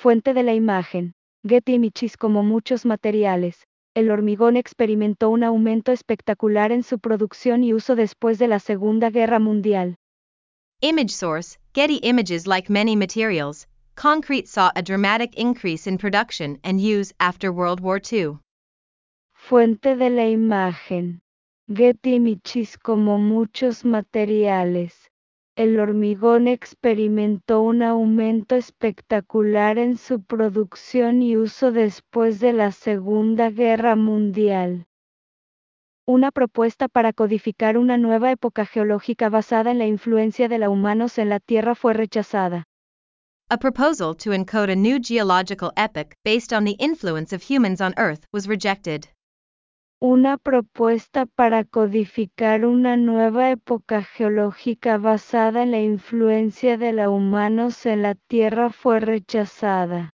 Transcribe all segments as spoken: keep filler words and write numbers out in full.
Fuente de la imagen. Getty Images. Como muchos materiales, el hormigón experimentó un aumento espectacular en su producción y uso después de la Segunda Guerra Mundial. Image source, Getty Images. Like many materials, concrete saw a dramatic increase in production and use after World War Two. Fuente de la imagen. Getty Images. Como muchos materiales, el hormigón experimentó un aumento espectacular en su producción y uso después de la Segunda Guerra Mundial. Una propuesta para codificar una nueva época geológica basada en la influencia de los humanos en la Tierra fue rechazada. A proposal to encode a new geological epoch based on the influence of humans on Earth was rejected. Una propuesta para codificar una nueva época geológica basada en la influencia de los humanos en la Tierra fue rechazada.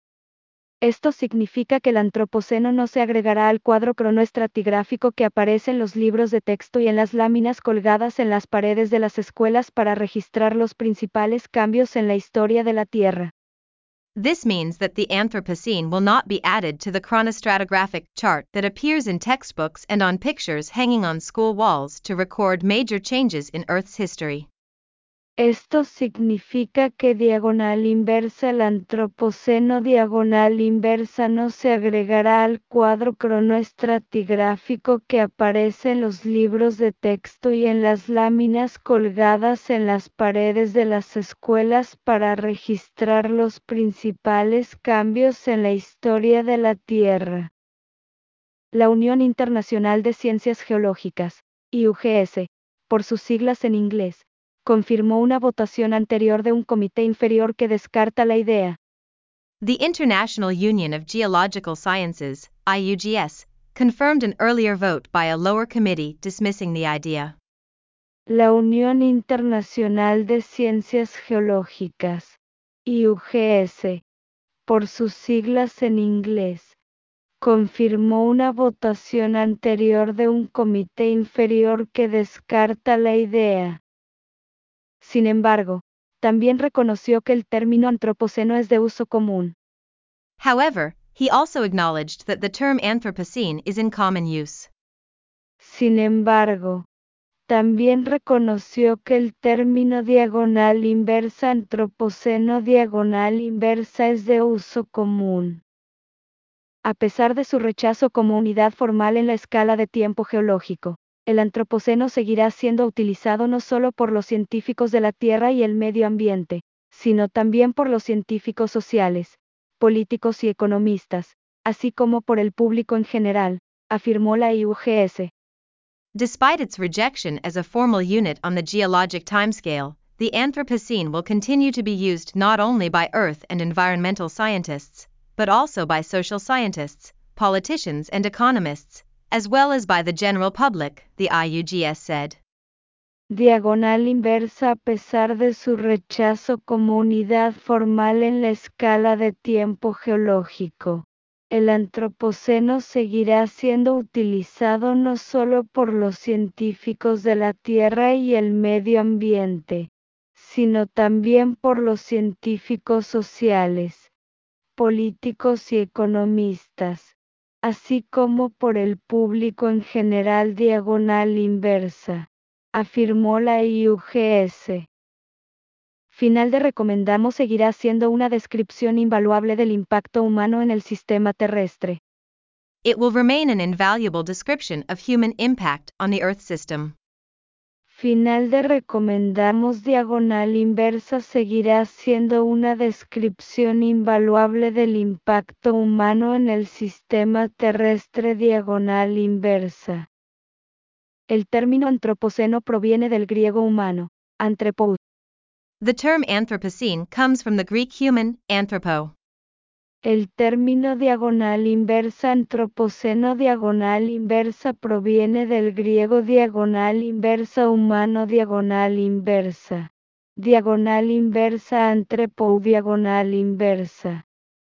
Esto significa que el Antropoceno no se agregará al cuadro cronoestratigráfico que aparece en los libros de texto y en las láminas colgadas en las paredes de las escuelas para registrar los principales cambios en la historia de la Tierra. This means that the Anthropocene will not be added to the chronostratigraphic chart that appears in textbooks and on pictures hanging on school walls to record major changes in Earth's history. Esto significa que diagonal inversa el Antropoceno diagonal inversa no se agregará al cuadro cronoestratigráfico que aparece en los libros de texto y en las láminas colgadas en las paredes de las escuelas para registrar los principales cambios en la historia de la Tierra. La Unión Internacional de Ciencias Geológicas, I U G S, por sus siglas en inglés, confirmó una votación anterior de un comité inferior que descarta la idea. The International Union of Geological Sciences, I U G S, confirmed an earlier vote by a lower committee dismissing the idea. La Unión Internacional de Ciencias Geológicas, I U G S, por sus siglas en inglés, confirmó una votación anterior de un comité inferior que descarta la idea. Sin embargo, también reconoció que el término antropoceno es de uso común. However, he also acknowledged that the term Anthropocene is in common use. Sin embargo, también reconoció que el término diagonal inversa antropoceno diagonal inversa es de uso común. A pesar de su rechazo como unidad formal en la escala de tiempo geológico, el antropoceno seguirá siendo utilizado no solo por los científicos de la Tierra y el medio ambiente, sino también por los científicos sociales, políticos y economistas, así como por el público en general, afirmó la I U G S. Despite its rejection as a formal unit on the geologic timescale, the Anthropocene will continue to be used not only by Earth and environmental scientists, but also by social scientists, politicians and economists, as well as by the general public, the I U G S said. Diagonal inversa. A pesar de su rechazo como unidad formal en la escala de tiempo geológico, el antropoceno seguirá siendo utilizado no solo por los científicos de la Tierra y el medio ambiente, sino también por los científicos sociales, políticos y economistas, así como por el público en general. Diagonal inversa, afirmó la I U G S. Final de recomendamos seguirá siendo una descripción invaluable del impacto humano en el sistema terrestre. It will remain an invaluable description of human impact on the Earth system. Final de recomendamos diagonal inversa seguirá siendo una descripción invaluable del impacto humano en el sistema terrestre. Diagonal inversa. El término antropoceno proviene del griego humano, anthropos. The term Anthropocene comes from the Greek human, anthropo. El término diagonal inversa antropoceno diagonal inversa proviene del griego diagonal inversa humano diagonal inversa. Diagonal inversa anthropo diagonal inversa.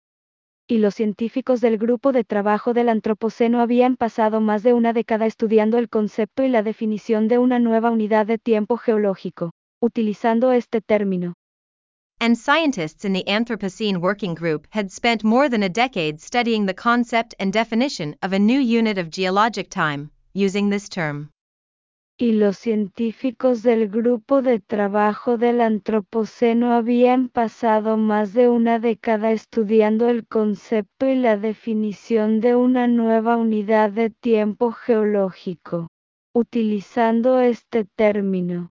Y los científicos del grupo de trabajo del Antropoceno habían pasado más de una década estudiando el concepto y la definición de una nueva unidad de tiempo geológico, utilizando este término. And scientists in the Anthropocene Working Group had spent more than a decade studying the concept and definition of a new unit of geologic time, using this term. Y los científicos del grupo de trabajo del Antropoceno habían pasado más de una década estudiando el concepto y la definición de una nueva unidad de tiempo geológico, utilizando este término.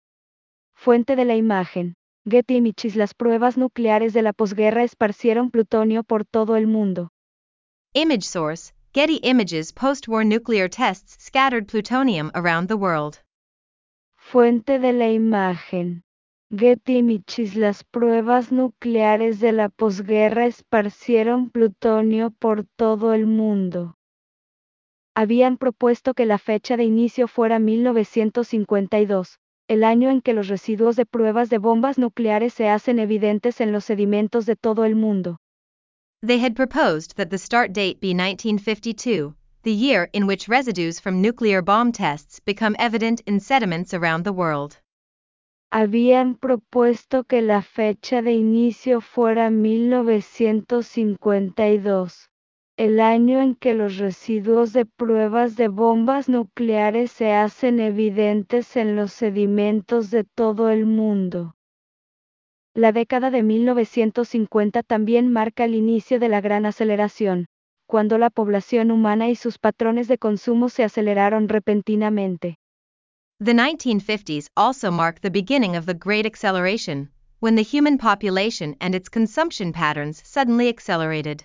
Fuente de la imagen. Getty Images. Las pruebas nucleares de la posguerra esparcieron plutonio por todo el mundo. Image source: Getty Images. Post-war nuclear tests scattered plutonium around the world. Fuente de la imagen. Getty Images. Las pruebas nucleares de la posguerra esparcieron plutonio por todo el mundo. Habían propuesto que la fecha de inicio fuera mil novecientos cincuenta y dos, el año en que los residuos de pruebas de bombas nucleares se hacen evidentes en los sedimentos de todo el mundo. They had proposed that the start date be nineteen fifty-two, the year in which residues from nuclear bomb tests become evident in sediments around the world. Habían propuesto que la fecha de inicio fuera mil novecientos cincuenta y dos, el año en que los residuos de pruebas de bombas nucleares se hacen evidentes en los sedimentos de todo el mundo. La década de mil novecientos cincuenta también marca el inicio de la gran aceleración, cuando la población humana y sus patrones de consumo se aceleraron repentinamente. The nineteen fifties also mark the beginning of the Great Acceleration, when the human population and its consumption patterns suddenly accelerated.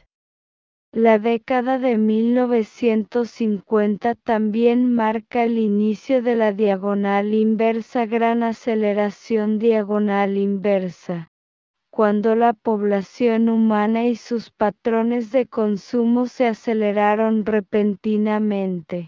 La década de mil novecientos cincuenta también marca el inicio de la diagonal inversa, gran aceleración diagonal inversa, cuando la población humana y sus patrones de consumo se aceleraron repentinamente.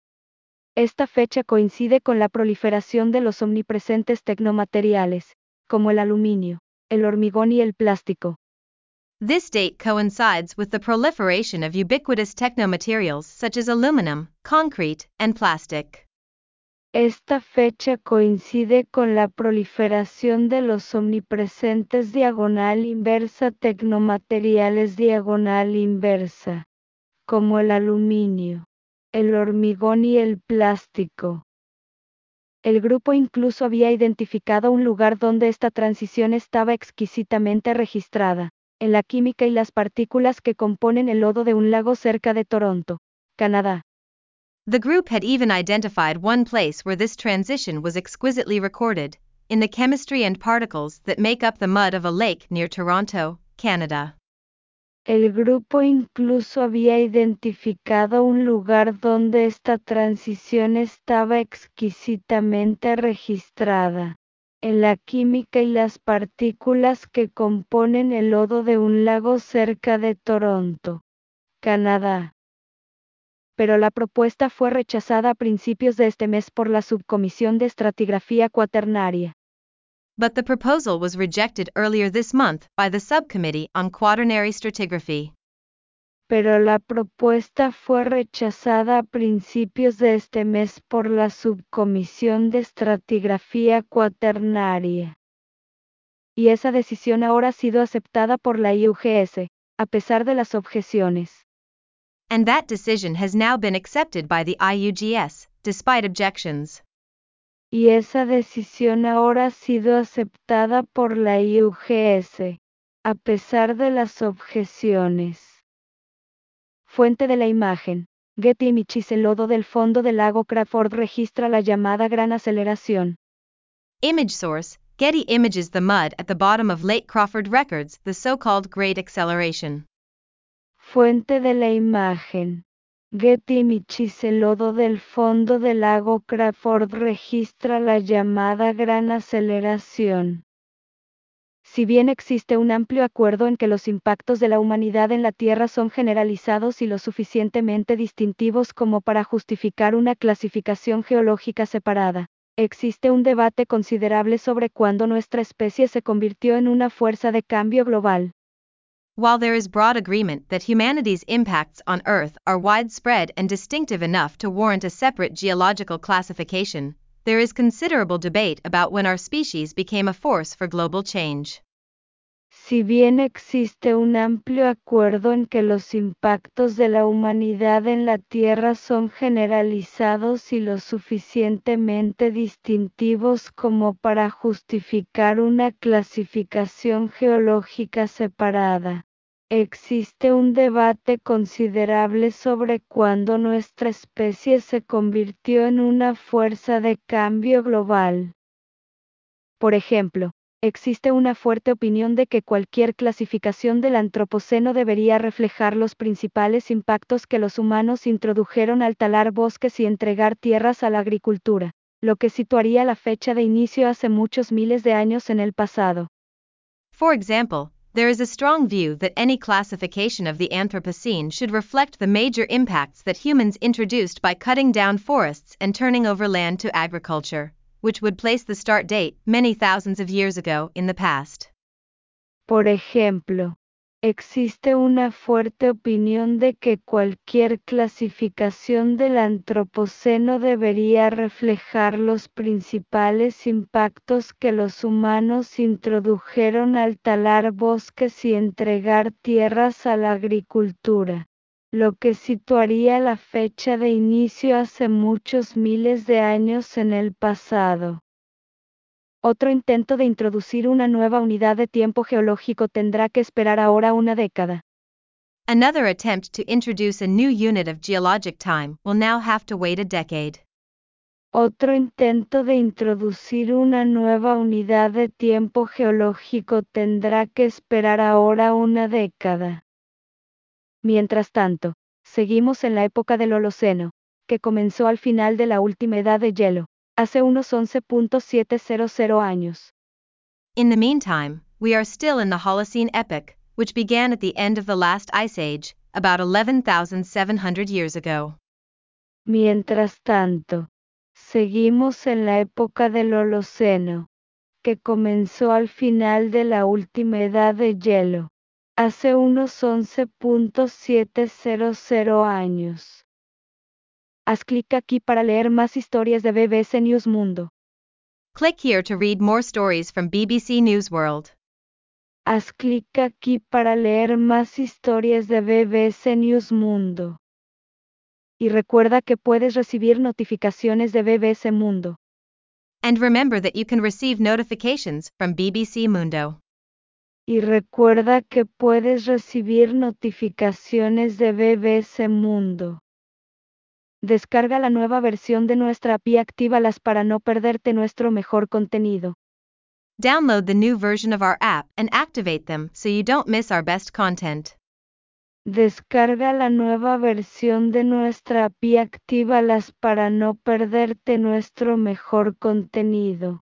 Esta fecha coincide con la proliferación de los omnipresentes tecnomateriales, como el aluminio, el hormigón y el plástico. This date coincides with the proliferation of ubiquitous technomaterials such as aluminum, concrete, and plastic. Esta fecha coincide con la proliferación de los omnipresentes diagonal inversa tecnomateriales diagonal inversa, como el aluminio, el hormigón y el plástico. El grupo incluso había identificado un lugar donde esta transición estaba exquisitamente registrada, en la química y las partículas que componen el lodo de un lago cerca de Toronto, Canadá. The group had even identified one place where this transition was exquisitely recorded, in the chemistry and particles that make up the mud of a lake near Toronto, Canada. El grupo incluso había identificado un lugar donde esta transición estaba exquisitamente registrada, en la química y las partículas que componen el lodo de un lago cerca de Toronto, Canadá. Pero la propuesta fue rechazada a principios de este mes por la Subcomisión de Estratigrafía Cuaternaria. But the proposal was rejected earlier this month by the Subcommittee on Quaternary Stratigraphy. Pero la propuesta fue rechazada a principios de este mes por la Subcomisión de Estratigrafía Cuaternaria. Y esa decisión ahora ha sido aceptada por la I U G S, a pesar de las objeciones. And that decision has now been accepted by the I U G S, despite objections. Y esa decisión ahora ha sido aceptada por la I U G S, a pesar de las objeciones. Fuente de la imagen. Getty Images. El lodo del fondo del lago Crawford registra la llamada gran aceleración. Image source: Getty Images. The mud at the bottom of Lake Crawford records the so-called Great Acceleration. Fuente de la imagen. Getty Images. El lodo del fondo del lago Crawford registra la llamada gran aceleración. Si bien existe un amplio acuerdo en que los impactos de la humanidad en la Tierra son generalizados y lo suficientemente distintivos como para justificar una clasificación geológica separada, existe un debate considerable sobre cuándo nuestra especie se convirtió en una fuerza de cambio global. While there is broad agreement that humanity's impacts on Earth are widespread and distinctive enough to warrant a separate geological classification, there is considerable debate about when our species became a force for global change. Si bien existe un amplio acuerdo en que los impactos de la humanidad en la Tierra son generalizados y lo suficientemente distintivos como para justificar una clasificación geológica separada, existe un debate considerable sobre cuándo nuestra especie se convirtió en una fuerza de cambio global. Por ejemplo, existe una fuerte opinión de que cualquier clasificación del Antropoceno debería reflejar los principales impactos que los humanos introdujeron al talar bosques y entregar tierras a la agricultura, lo que situaría la fecha de inicio hace muchos miles de años en el pasado. For example, there is a strong view that any classification of the Anthropocene should reflect the major impacts that humans introduced by cutting down forests and turning over land to agriculture, which would place the start date many thousands of years ago in the past. Por ejemplo, existe una fuerte opinión de que cualquier clasificación del Antropoceno debería reflejar los principales impactos que los humanos introdujeron al talar bosques y entregar tierras a la agricultura, lo que situaría la fecha de inicio hace muchos miles de años en el pasado. Otro intento de introducir una nueva unidad de tiempo geológico tendrá que esperar ahora una década. Another attempt to introduce a new unit of geologic time will now have to wait a decade. Otro intento de introducir una nueva unidad de tiempo geológico tendrá que esperar ahora una década. Mientras tanto, seguimos en la época del Holoceno, que comenzó al final de la última edad de hielo, hace unos once punto setecientos años. In the meantime, we are still in the Holocene epoch, which began at the end of the last ice age, about eleven thousand seven hundred years ago. Mientras tanto, seguimos en la época del Holoceno, que comenzó al final de la última edad de hielo, hace unos once punto setecientos años. Haz clic aquí para leer más historias de B B C News Mundo. Click here to read more stories from B B C News World. Haz clic aquí para leer más historias de B B C News Mundo. Y recuerda que puedes recibir notificaciones de B B C Mundo. And remember that you can receive notifications from B B C Mundo. Y recuerda que puedes recibir notificaciones de B B C Mundo. Descarga la nueva versión de nuestra app y actívalas para no perderte nuestro mejor contenido. Download the new version of our app and activate them so you don't miss our best content. Descarga la nueva versión de nuestra app y actívalas para no perderte nuestro mejor contenido.